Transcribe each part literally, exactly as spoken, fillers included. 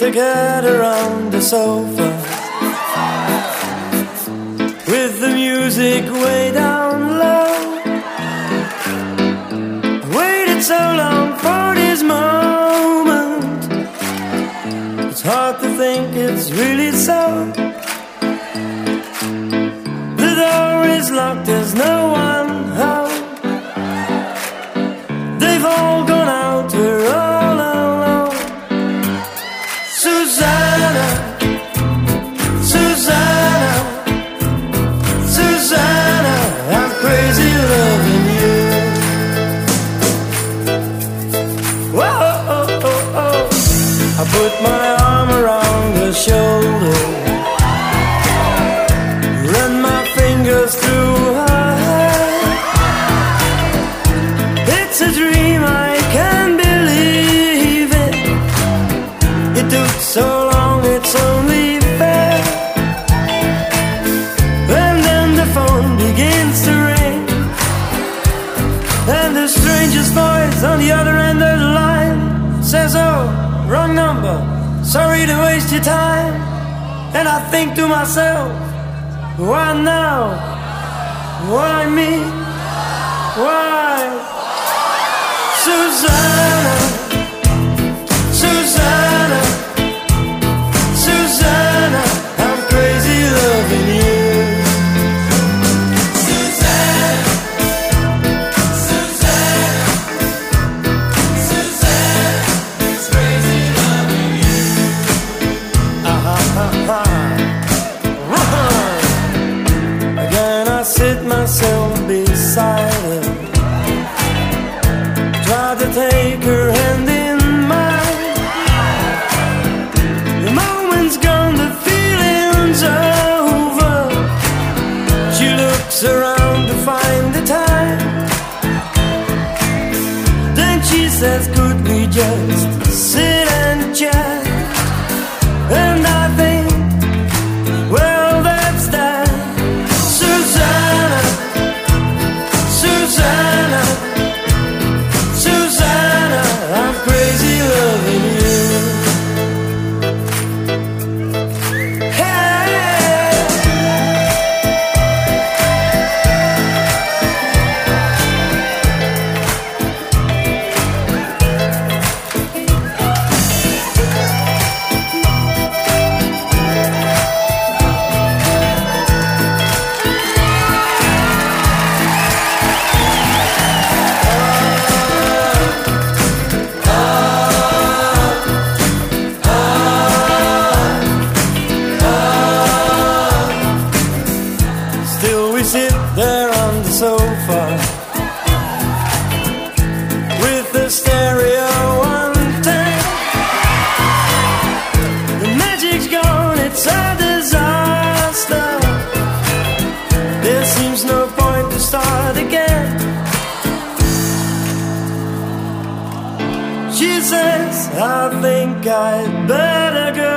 together on the sofa, with the music way down low. I waited so long for this moment, it's hard to think it's really so. The door is locked, there's no one home. They've all gone out, we're all alone. Susanna, Susanna, Susanna, I'm crazy loving you. Whoa, oh, oh, oh. I put my arm around her shoulder, run my fingers through her hair. It's a dream, I can't believe it. It took so long, it's only fair. And then the phone begins to ring, and the strangest voice on the other end of the line says, oh, wrong number, sorry to waste your time. And I think to myself, why now? Why me? Why? Susanna, Susanna, Susanna, I'm crazy loving you. Susanna, Susanna, Susanna, it's crazy loving you. Ah, ah, ah, ah. Again I sit myself beside her, try to take her hand in mine. The moment's gone, the feeling's over. She looks around to find the time, then she says, could we just sit and chat? And I think, well, that's that. Susanna, Susanna, Susanna, I'm crazy loving you. Hey. Still we sit there on the sofa, with the stereo on ten. The magic's gone, it's a disaster. There seems no point to start again. She says, I think I'd better go.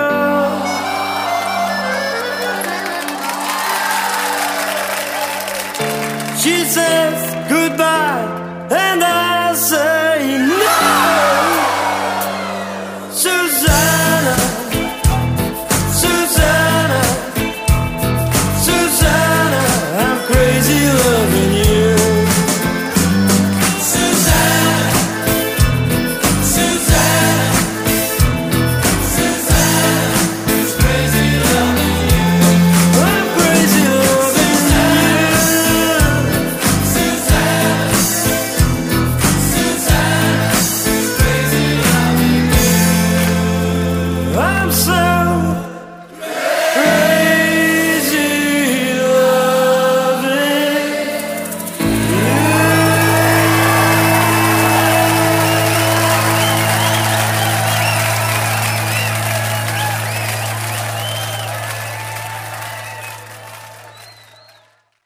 She says goodbye.